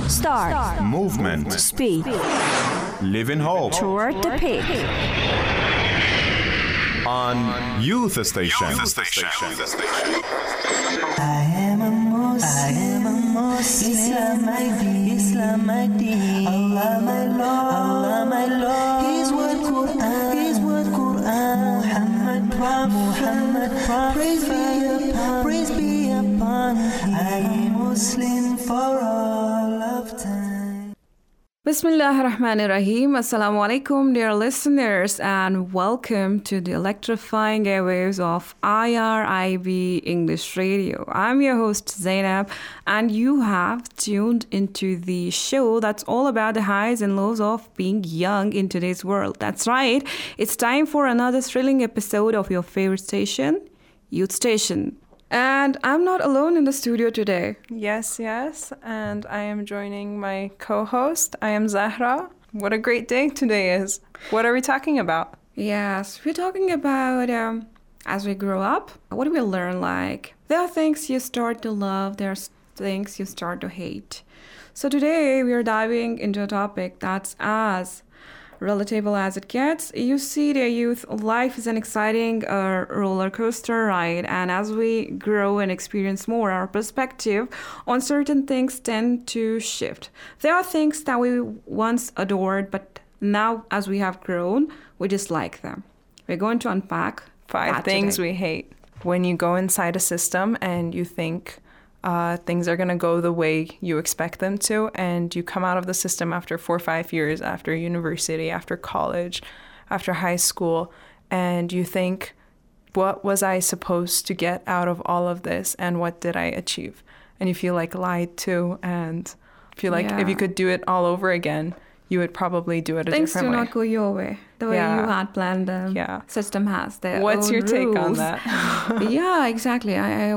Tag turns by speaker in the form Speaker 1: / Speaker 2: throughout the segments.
Speaker 1: Start.
Speaker 2: Movement.
Speaker 1: Speed.
Speaker 2: Live in hope.
Speaker 1: Toward the peak.
Speaker 2: On Youth Station.
Speaker 3: I am a Muslim, Islam my deen, Allah my Lord, His word Quran, Muhammad Prophet, praise be upon Him. I am Muslim for all of time.
Speaker 4: Bismillah ar-Rahman ar-Rahim. Assalamu alaikum, dear listeners, and welcome to the electrifying airwaves of IRIB English Radio. I'm your host Zainab, and you have tuned into the show that's all about the highs and lows of being young in today's world. That's right, it's time for another thrilling episode of your favorite station, Youth Station. And I'm not alone in the studio today.
Speaker 5: Yes, and I am joining my co-host. I am Zahra. What a great day today is. What are we talking about?
Speaker 4: Yes, we're talking about as we grow up, what do we learn like? There are things you start to love, there are things you start to hate. So today we are diving into a topic that's as relatable as it gets. You see, dear youth, life is an exciting roller coaster ride, and as we grow and experience more, our perspective on certain things tend to shift. There are things that we once adored, but now as we have grown, we dislike them. We're going to unpack
Speaker 5: 5 things
Speaker 4: today.
Speaker 5: we hate. When you go inside a system and you think things are going to go the way you expect them to, and you come out of the system after 4 or 5 years, after university, after college, after high school, and you think, what was I supposed to get out of all of this, and what did I achieve? And you feel like lied to, and feel like if you could do it all over again, you would probably do it a
Speaker 4: Things
Speaker 5: different
Speaker 4: do
Speaker 5: way.
Speaker 4: not go your way, the way you had planned them.
Speaker 5: Yeah.
Speaker 4: System has their
Speaker 5: What's
Speaker 4: own
Speaker 5: your take on
Speaker 4: rules.
Speaker 5: that?
Speaker 4: Yeah, exactly.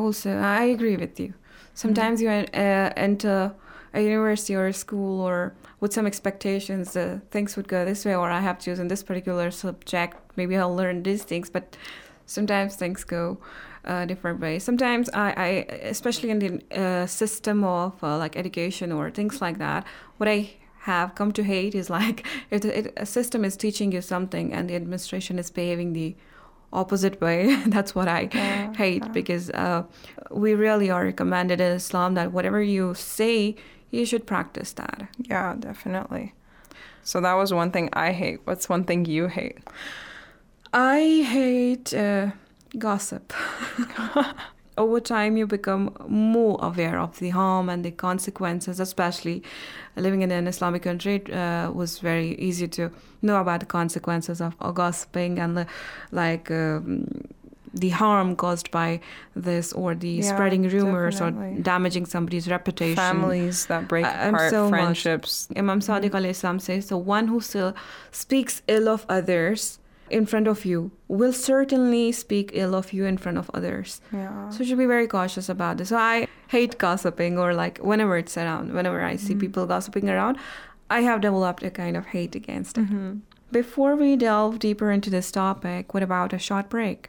Speaker 4: I agree with you. Sometimes you enter a university or a school or with some expectations, things would go this way, or I have chosen this particular subject, maybe I'll learn these things, but sometimes things go a different way. Sometimes I especially in the system of like education or things like that, what I have come to hate is like if a system is teaching you something and the administration is behaving the opposite way, that's what I hate, because we really are recommended in Islam that whatever you say, you should practice that.
Speaker 5: Yeah, definitely. So that was one thing I hate. What's one thing you hate?
Speaker 4: I hate gossip. Over time, you become more aware of the harm and the consequences, especially living in an Islamic country. It was very easy to know about the consequences of gossiping and the harm caused by this, or the spreading rumors,
Speaker 5: definitely.
Speaker 4: or damaging somebody's reputation.
Speaker 5: Families that break apart,
Speaker 4: so
Speaker 5: friendships.
Speaker 4: Much. Imam Sadiq alayhi salam says, the one who still speaks ill of others in front of you will certainly speak ill of you in front of others.
Speaker 5: Yeah.
Speaker 4: So you should be very cautious about this. So I hate gossiping, or like whenever it's around, whenever I see people gossiping around, I have developed a kind of hate against it. Before we delve deeper into this topic, what about a short break?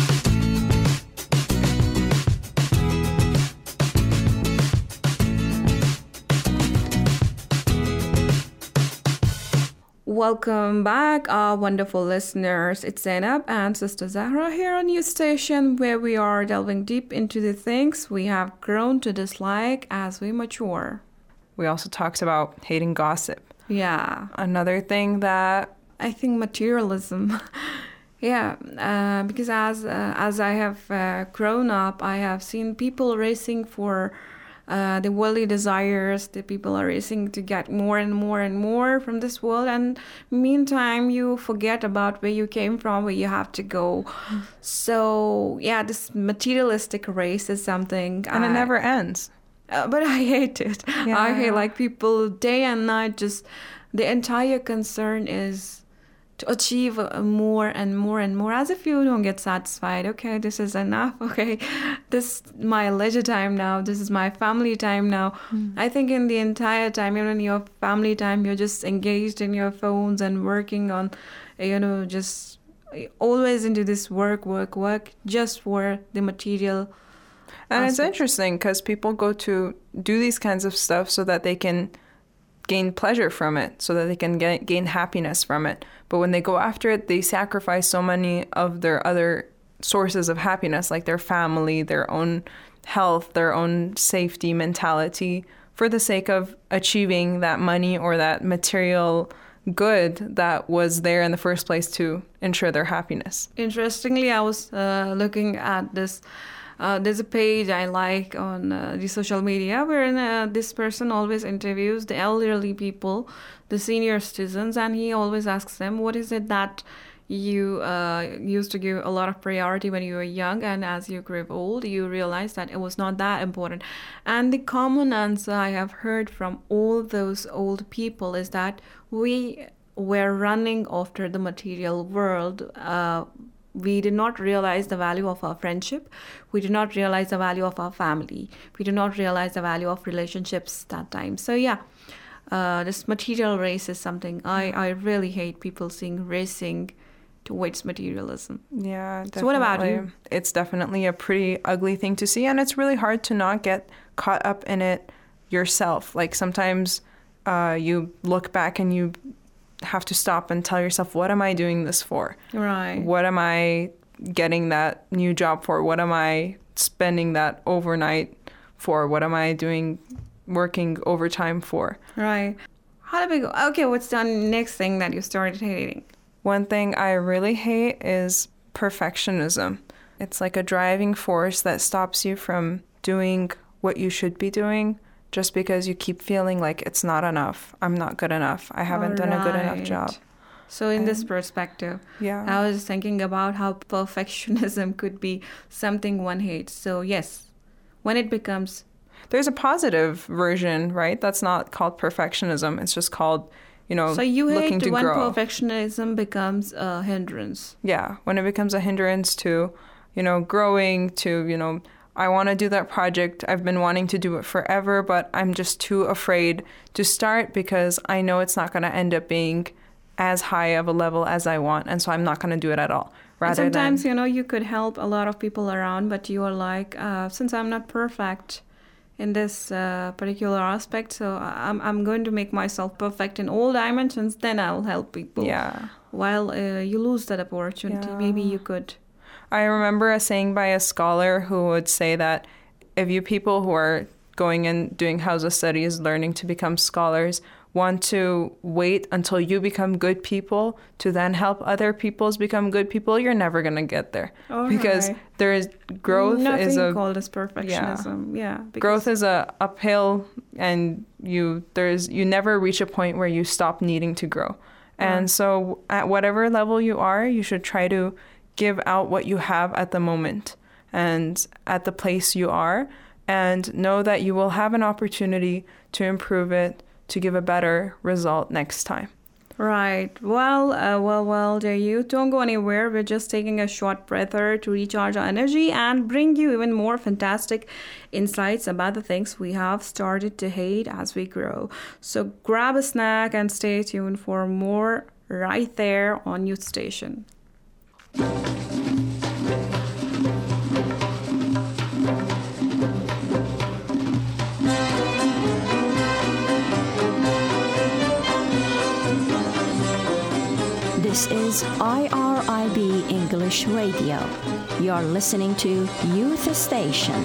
Speaker 4: Welcome back, our wonderful listeners. It's Zainab and Sister Zahra here on Youth Station, where we are delving deep into the things we have grown to dislike as we mature.
Speaker 5: We also talked about hating gossip.
Speaker 4: Yeah.
Speaker 5: Another thing that
Speaker 4: I think materialism. Because as I have grown up, I have seen people racing for the worldly desires. The people are racing to get more and more and more from this world, and meantime you forget about where you came from, where you have to go. So this materialistic race is something,
Speaker 5: and it never ends.
Speaker 4: But I hate it. I hate like people day and night, just the entire concern is to achieve more and more and more, as if you don't get satisfied. Okay, this is enough. Okay, this is my leisure time now. This is my family time now. I think in the entire time, even in your family time, you're just engaged in your phones and working on, just always into this work, just for the material.
Speaker 5: And it's interesting because people go to do these kinds of stuff so that they can gain pleasure from it so that they can gain happiness from it. But when they go after it, they sacrifice so many of their other sources of happiness, like their family, their own health, their own safety mentality, for the sake of achieving that money or that material good that was there in the first place to ensure their happiness.
Speaker 4: Interestingly, I was looking at this. There's a page I like on the social media wherein this person always interviews the elderly people, the senior citizens, and he always asks them, what is it that you used to give a lot of priority when you were young, and as you grew old, you realized that it was not that important. And the common answer I have heard from all those old people is that we were running after the material world. We did not realize the value of our friendship. We did not realize the value of our family. We did not realize the value of relationships that time. So yeah, this material race is something I really hate, people seeing racing towards materialism.
Speaker 5: Yeah, definitely.
Speaker 4: So what about you?
Speaker 5: It's definitely a pretty ugly thing to see, and it's really hard to not get caught up in it yourself. Like sometimes you look back and you have to stop and tell yourself, what am I doing this for?
Speaker 4: Right.
Speaker 5: What am I getting that new job for? What am I spending that overnight for? What am I working overtime for?
Speaker 4: Right. How do we go? Okay, what's the next thing that you started hating?
Speaker 5: One thing I really hate is perfectionism. It's like a driving force that stops you from doing what you should be doing just because you keep feeling like it's not enough. I'm not good enough. I haven't done a good enough job.
Speaker 4: So in this perspective,
Speaker 5: yeah,
Speaker 4: I was thinking about how perfectionism could be something one hates. So yes, when it becomes...
Speaker 5: There's a positive version, right? That's not called perfectionism. It's just called,
Speaker 4: so you
Speaker 5: looking
Speaker 4: hate
Speaker 5: to
Speaker 4: when
Speaker 5: grow.
Speaker 4: Perfectionism becomes a hindrance.
Speaker 5: Yeah, when it becomes a hindrance to, growing, to, I want to do that project. I've been wanting to do it forever, but I'm just too afraid to start because I know it's not going to end up being as high of a level as I want. And so I'm not going to do it at all.
Speaker 4: Sometimes, you could help a lot of people around, but you are like, since I'm not perfect in this particular aspect, so I'm going to make myself perfect in all dimensions, then I'll help people.
Speaker 5: Yeah.
Speaker 4: While you lose that opportunity, maybe you could.
Speaker 5: I remember a saying by a scholar who would say that if you people who are going and doing Hausa studies, learning to become scholars, want to wait until you become good people to then help other peoples become good people, you're never going to get there. Because there is growth.
Speaker 4: Nothing called as perfectionism. Yeah.
Speaker 5: Growth is a uphill, and you never reach a point where you stop needing to grow. And so at whatever level you are, you should try to give out what you have at the moment and at the place you are, and know that you will have an opportunity to improve it, to give a better result next time.
Speaker 4: Right. Well, there you don't go anywhere. We're just taking a short breather to recharge our energy and bring you even more fantastic insights about the things we have started to hate as we grow. So grab a snack and stay tuned for more right there on Youth Station.
Speaker 1: This is IRIB English Radio. You're listening to Youth Station.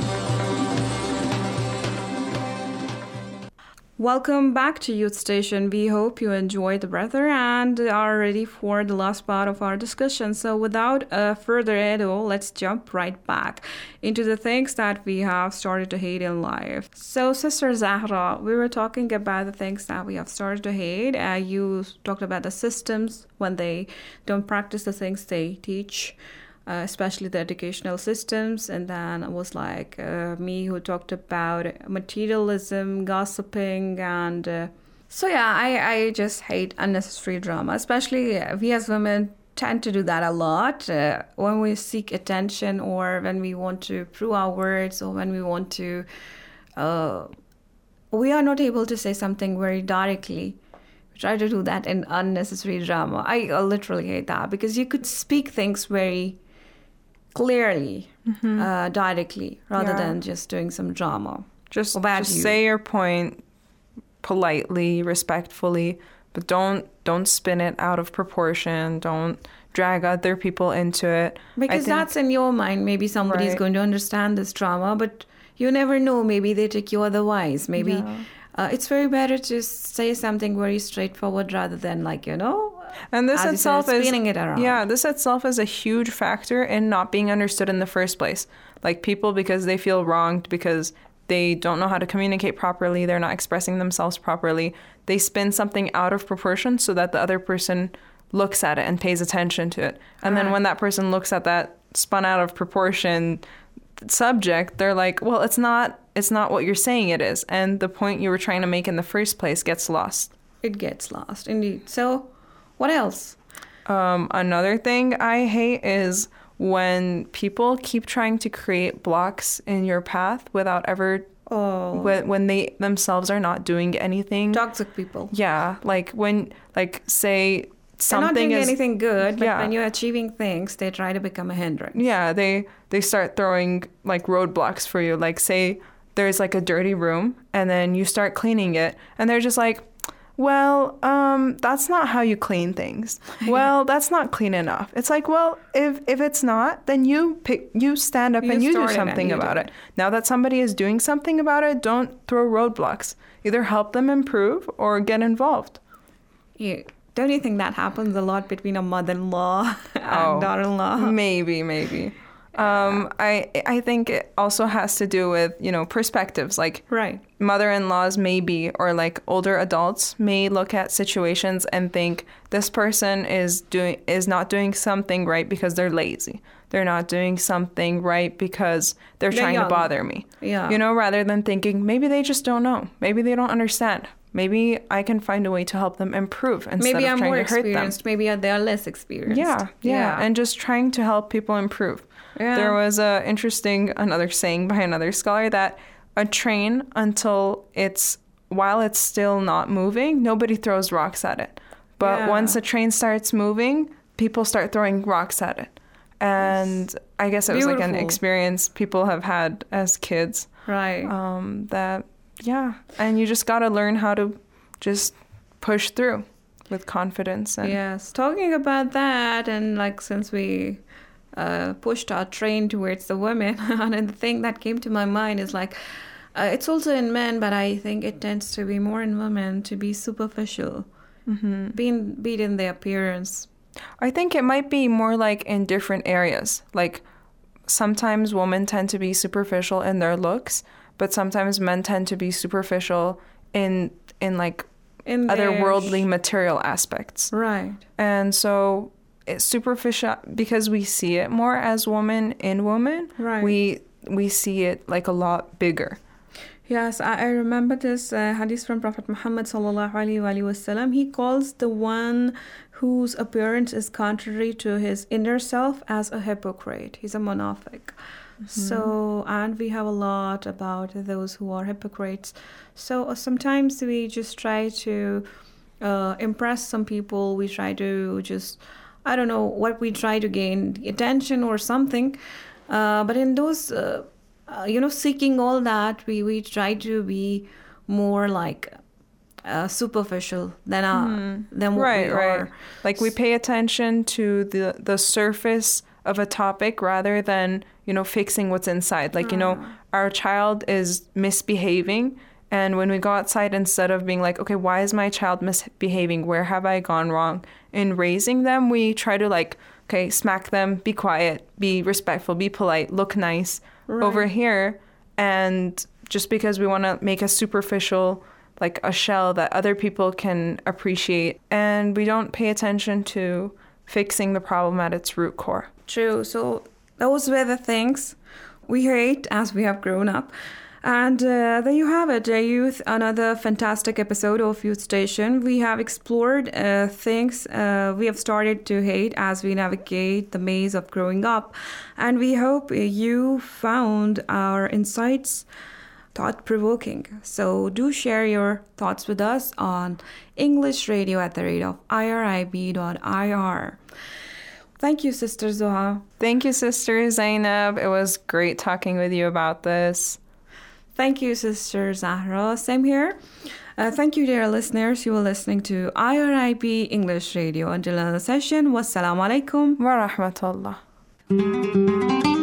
Speaker 4: Welcome back to Youth Station. We hope you enjoyed the breather and are ready for the last part of our discussion. So without further ado, let's jump right back into the things that we have started to hate in life. So Sister Zahra, we were talking about the things that we have started to hate. You talked about the systems when they don't practice the things they teach. Especially the educational systems, and then it was like me who talked about materialism, gossiping, and so yeah, I just hate unnecessary drama. Especially we as women tend to do that a lot when we seek attention, or when we want to prove our words, or when we want to we are not able to say something very directly. We try to do that in unnecessary drama. I literally hate that, because you could speak things very clearly, directly, rather than just doing some drama.
Speaker 5: Just say your point politely, respectfully, but don't spin it out of proportion. Don't drag other people into it.
Speaker 4: Because that's in your mind. Maybe somebody's
Speaker 5: Right.
Speaker 4: going to understand this drama, but you never know. Maybe they take you otherwise. Maybe it's very better to say something very straightforward rather than
Speaker 5: And this
Speaker 4: as you said,
Speaker 5: itself is
Speaker 4: spinning it around.
Speaker 5: Yeah, this itself is a huge factor in not being understood in the first place. Like people, because they feel wronged, because they don't know how to communicate properly, they're not expressing themselves properly, they spin something out of proportion so that the other person looks at it and pays attention to it. And then when that person looks at that spun out of proportion subject, they're like, well, it's not what you're saying it is. And the point you were trying to make in the first place gets lost.
Speaker 4: It gets lost, indeed. So, what else?
Speaker 5: Another thing I hate is when people keep trying to create blocks in your path without ever, when they themselves are not doing anything.
Speaker 4: Toxic people.
Speaker 5: Yeah, like when, say
Speaker 4: They're not
Speaker 5: something
Speaker 4: doing
Speaker 5: is
Speaker 4: anything good, but
Speaker 5: Yeah.
Speaker 4: when you're achieving things, they try to become a hindrance.
Speaker 5: Yeah, they start throwing like roadblocks for you. Like say there's like a dirty room and then you start cleaning it and they're just like, well, that's not how you clean things. Well, that's not clean enough. It's like, well, if it's not, then you stand up and you do
Speaker 4: started it,
Speaker 5: something
Speaker 4: you
Speaker 5: about
Speaker 4: did
Speaker 5: it. Now that somebody is doing something about it, don't throw roadblocks. Either help them improve or get involved.
Speaker 4: Don't you think that happens a lot between a mother-in-law and daughter-in-law?
Speaker 5: Maybe. I think it also has to do with, perspectives. Like
Speaker 4: Right.
Speaker 5: mother-in-laws maybe, or like older adults may look at situations and think this person is not doing something right because they're lazy. They're not doing something right because they're trying
Speaker 4: young.
Speaker 5: to bother me.
Speaker 4: Yeah.
Speaker 5: Rather than thinking maybe they just don't know. Maybe they don't understand. Maybe I can find a way to help them improve instead
Speaker 4: Maybe
Speaker 5: of
Speaker 4: I'm
Speaker 5: trying
Speaker 4: more
Speaker 5: to hurt them.
Speaker 4: experienced. Maybe they are less experienced.
Speaker 5: Yeah. And just trying to help people improve.
Speaker 4: Yeah.
Speaker 5: There was another saying by another scholar that a train, while it's still not moving, nobody throws rocks at it. But
Speaker 4: Yeah.
Speaker 5: once a train starts moving, people start throwing rocks at it. And I guess it was like an
Speaker 4: Beautiful.
Speaker 5: experience people have had as kids.
Speaker 4: Right.
Speaker 5: And you just got to learn how to just push through with confidence. And
Speaker 4: Yes. Talking about that, and since we pushed our train towards the women, and the thing that came to my mind is it's also in men, but I think it tends to be more in women to be superficial, be it in their appearance.
Speaker 5: I think it might be more like in different areas. Like sometimes women tend to be superficial in their looks, but sometimes men tend to be superficial in
Speaker 4: In
Speaker 5: other
Speaker 4: their
Speaker 5: worldly material aspects.
Speaker 4: Right.
Speaker 5: And so it's superficial because we see it more as woman in woman.
Speaker 4: Right.
Speaker 5: We see it like a lot bigger.
Speaker 4: Yes, I remember this hadith from Prophet Muhammad sallallahu alaihi wasallam. He calls the one whose appearance is contrary to his inner self as a hypocrite. He's a munafiq. So, and we have a lot about those who are hypocrites. So sometimes we just try to impress some people. We try to just, I don't know what we try to gain attention or something. But in those, seeking all that, we try to be more superficial than what we are.
Speaker 5: Like we pay attention to the surface of a topic rather than, fixing what's inside. Our child is misbehaving. And when we go outside, instead of being like, okay, why is my child misbehaving? Where have I gone wrong? In raising them, we try to okay, smack them, be quiet, be respectful, be polite, look nice over here. And just because we want to make a superficial, a shell that other people can appreciate, and we don't pay attention to fixing the problem at its root core.
Speaker 4: True. So those were the things we hate as we have grown up. And there you have it, Youth, another fantastic episode of Youth Station. We have explored things we have started to hate as we navigate the maze of growing up. And we hope you found our insights thought-provoking. So do share your thoughts with us on englishradio@irib.ir. Thank you, Sister Zoha.
Speaker 5: Thank you, Sister Zainab. It was great talking with you about this.
Speaker 4: Thank you, Sister Zahra. Same here. Thank you, dear listeners. You were listening to IRIB English Radio. Until another session, wassalamu alaikum
Speaker 5: wa rahmatullah.